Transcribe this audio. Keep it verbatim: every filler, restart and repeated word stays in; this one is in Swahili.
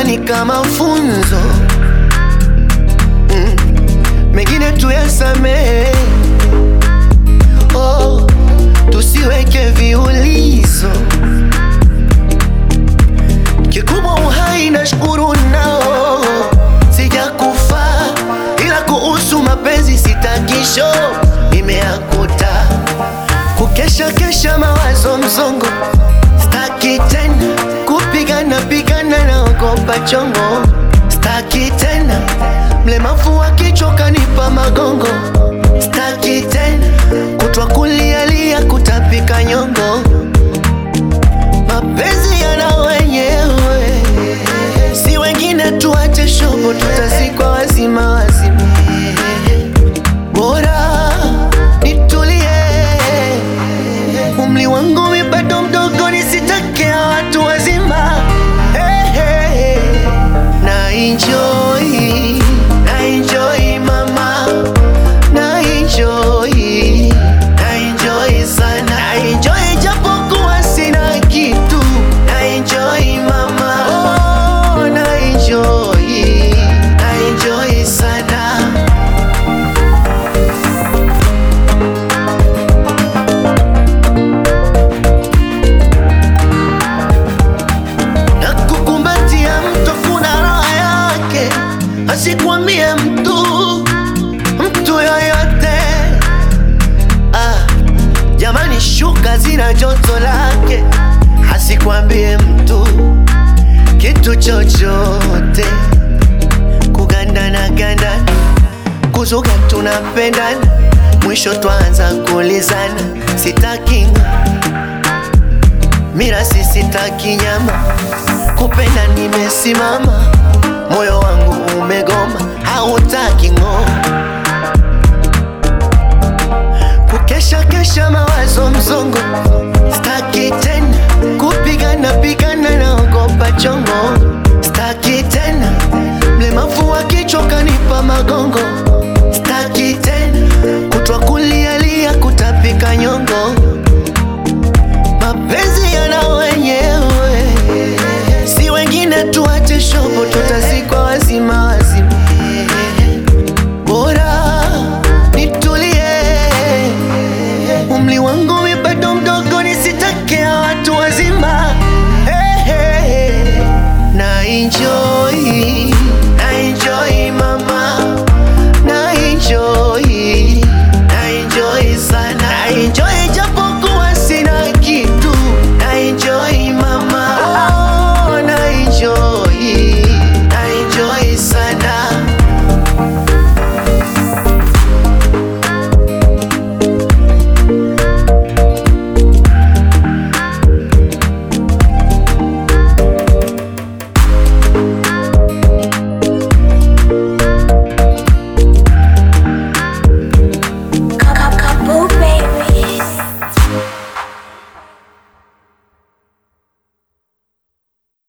ni kama funzo, mm, mengine tuyasamehe. Oh, tusiweke viulizo. Kikubwa uhai na shukuru nao, sijakufa ila kuhusu mapenzi sitakisho imeakuta. Kukesha kesha mawazo mzongo, staki tena kupigana pigana na ogopa chongo. Staki tena mlemavu akichoka nipa magongo. Staki tena kutwa kulialia kutapika nyongo. Mapenzi yana wenyewe, si wengine tuache shobo, tutazikwa wazima wazima. Bora nitulie, umri wangu mi bado mdogo, nisitake watu wazima. Hey, hey, hey. Na enjoy, na enjoy mama, na enjoy, na enjoy sana, na enjoy japo kuwa sina kitu. Na enjoy mama, oh, na enjoy, na enjoy sana. Asikwambie mtu, mtu yoyote. Ah, jamani shuka zina joto lake. Asikwambie mtu kitu chochote. Kugandana gandana, kuzuga tunapendana, mwisho twanza kulizana. Sitaki mirasi, sitaki nyama, kupenda nimesimama. Moyo wangu umegoma, hautaki ngo. Kukesha kesha mawazo mzongo, staki tena kupigana pigana na ogopa chongo. Staki tena mlemavu akichoka nipa magongo.